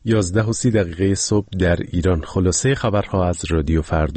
11:30 صبح در ایران. خلاصه خبرها از رادیو فردا.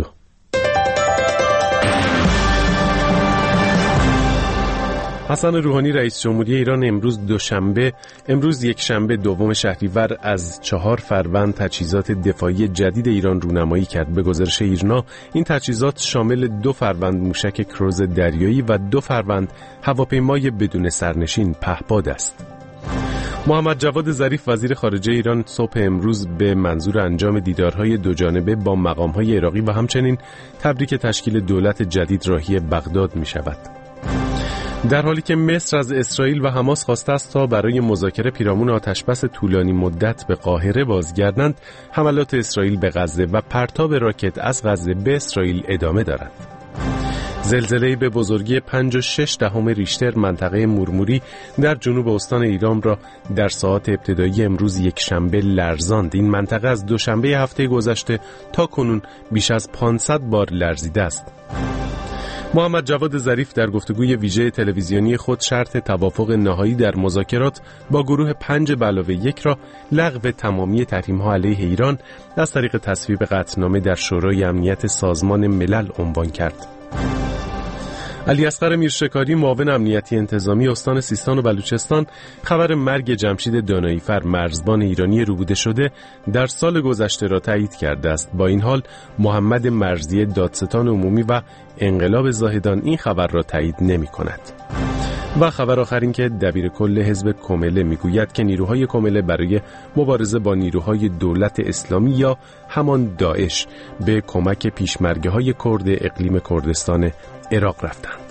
حسن روحانی رئیس جمهوری ایران امروز یک شنبه دوم شهریور از 4 فروند تجهیزات دفاعی جدید ایران رونمایی کرد. به گزارش ایرنا این تجهیزات شامل 2 فروند موشک کروز دریایی و 2 فروند هواپیمای بدون سرنشین پهپاد است. محمد جواد ظریف وزیر خارجه ایران صبح امروز به منظور انجام دیدارهای دوجانبه با مقامهای عراقی و همچنین تبریک تشکیل دولت جدید راهی بغداد می شود. در حالی که مصر از اسرائیل و حماس خواسته است تا برای مذاکره پیرامون آتشبس طولانی مدت به قاهره بازگردند، حملات اسرائیل به غزه و پرتاب راکت از غزه به اسرائیل ادامه دارد. زلزله‌ای به بزرگی 5.6 ریشتر منطقه مورموری در جنوب استان ایران را در ساعات ابتدایی امروز یک شنبه لرزاند. این منطقه از دوشنبه هفته گذشته تا کنون بیش از 500 بار لرزیده است. محمد جواد ظریف در گفتگوی ویژه تلویزیونی خود شرط توافق نهایی در مذاکرات با گروه 5+1 را لغو تمامی تحریم‌ها علیه ایران از طریق تصویب قطعنامه در شورای امنیت سازمان ملل عنوان کرد. علی اصغر میرشکاری معاون امنیتی انتظامی استان سیستان و بلوچستان خبر مرگ جمشید داناییفر مرزبان ایرانی روبوده شده در سال گذشته را تایید کرده است. با این حال محمد مرزی دادستان عمومی و انقلاب زاهدان این خبر را تایید نمی کند. و خبر آخر این که دبیر کل حزب کمله میگوید که نیروهای کمله برای مبارزه با نیروهای دولت اسلامی یا همان داعش به کمک پیشمرگه‌های کرد اقلیم کردستان عراق رفتند.